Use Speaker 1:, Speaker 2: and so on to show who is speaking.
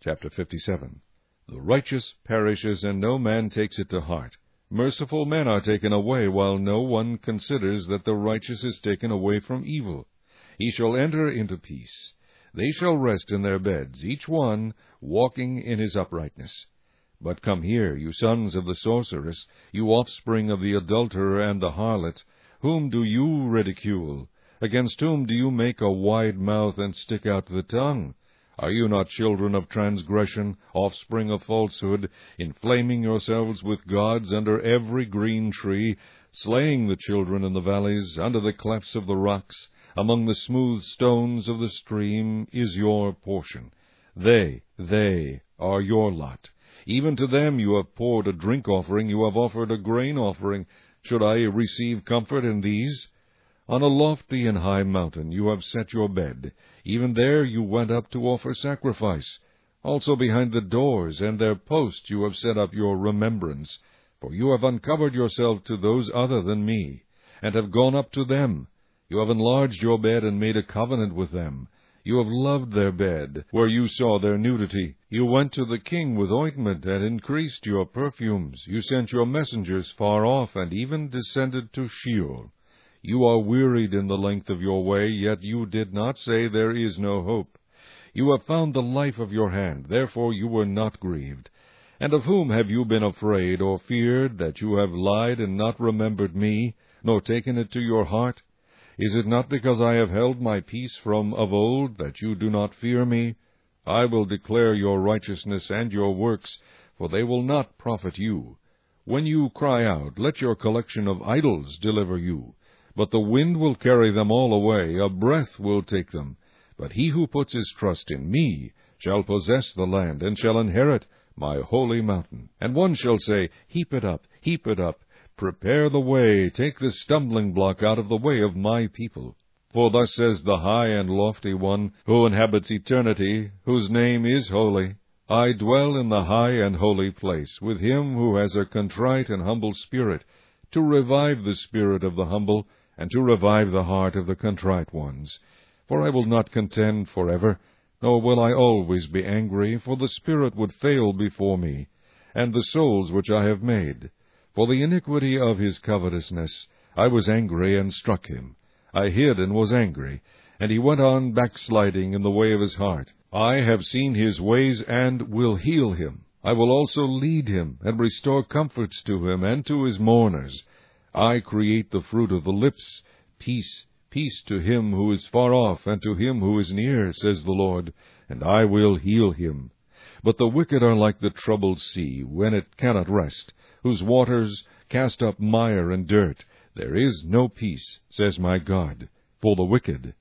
Speaker 1: Chapter 57. The righteous perishes, and no man takes it to heart. Merciful men are taken away, while no one considers that the righteous is taken away from evil. He shall enter into peace. They shall rest in their beds, each one walking in his uprightness. But come here, you sons of the sorceress, you offspring of the adulterer and the harlot. Whom do you ridicule? Against whom do you make a wide mouth and stick out the tongue? Are you not children of transgression, offspring of falsehood, inflaming yourselves with gods under every green tree, slaying the children in the valleys, under the clefts of the rocks, among the smooth stones of the stream is your portion? They are your lot. Even to them you have poured a drink offering, you have offered a grain offering. Should I receive comfort in these? On a lofty and high mountain you have set your bed. Even there you went up to offer sacrifice. Also behind the doors and their posts you have set up your remembrance. For you have uncovered yourself to those other than me, and have gone up to them. You have enlarged your bed and made a covenant with them. You have loved their bed, where you saw their nudity. You went to the king with ointment, and increased your perfumes. You sent your messengers far off, and even descended to Sheol. You are wearied in the length of your way, yet you did not say, there is no hope. You have found the life of your hand, therefore you were not grieved. And of whom have you been afraid, or feared, that you have lied and not remembered me, nor taken it to your heart? Is it not because I have held my peace from of old, that you do not fear me? I will declare your righteousness and your works, for they will not profit you. When you cry out, let your collection of idols deliver you. But the wind will carry them all away, a breath will take them. But he who puts his trust in me shall possess the land, and shall inherit my holy mountain. And one shall say, heap it up, prepare the way, take the stumbling block out of the way of my people. For thus says the high and lofty one, who inhabits eternity, whose name is holy. I dwell in the high and holy place, with him who has a contrite and humble spirit, to revive the spirit of the humble, and to revive the heart of the contrite ones. For I will not contend forever, nor will I always be angry, for the spirit would fail before me, and the souls which I have made. For the iniquity of his covetousness I was angry and struck him. I hid and was angry, and he went on backsliding in the way of his heart. I have seen his ways and will heal him. I will also lead him, and restore comforts to him and to his mourners. I create the fruit of the lips. Peace, peace to him who is far off, and to him who is near, says the Lord, and I will heal him. But the wicked are like the troubled sea, when it cannot rest, whose waters cast up mire and dirt. There is no peace, says my God, for the wicked.